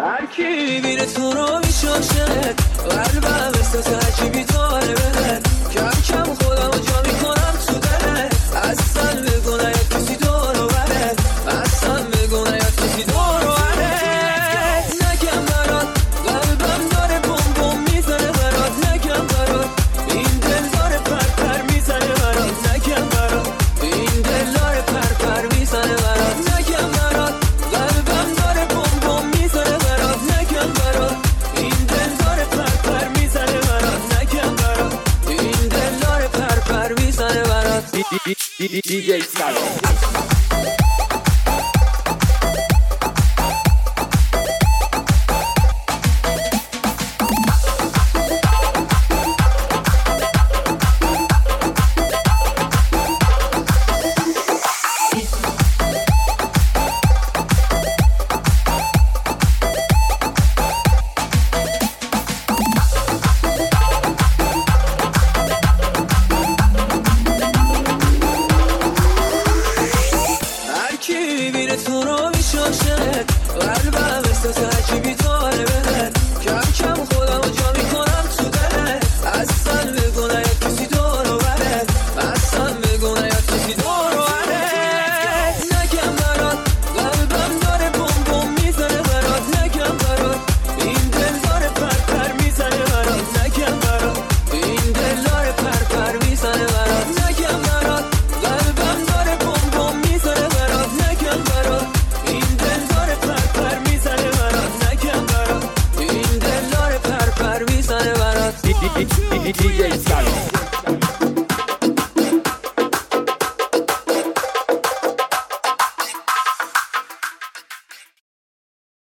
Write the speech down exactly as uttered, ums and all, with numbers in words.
هر کی میبینه تو رو میشاشه قلبم احساس عجیبی داره بده کم کم خودم رو جا میکنم تو دله اصلا بگو نیاد کسی دورو بره اصلا بگو نیاد کسی دورو بره نگم برات قلبم داره بوم بوم میزنه برات نگم برات این دل داره پر پر میزنه برات نگم برات این دل داره پر پر میزنه برات نگم برات قلبم داره بوم بوم میزنه برات نگم برات این دل داره پر پر میزنه برات نگم برات این دل داره پر پر میزنه برات دی جی سلام تو رو میشاشه قلبم احساس عجیبی داره بده کم کم خودم رو جا میکنم تو دله اصلا بگو نیاد کسی دورو بره اصلا بگو نیاد کسی دورو بره نگم برات قلبم داره بوم بوم میزنه برات نگم برات این دل داره پر پر میزنه برات نگم برات این دل داره پر پر میزنه برات نگم برات قلبم داره بوم بوم میزنه برات نگم برات این دل داره پر پر میزنه برات نگم برات این دل داره پر پر میزنه برات دی جی سلام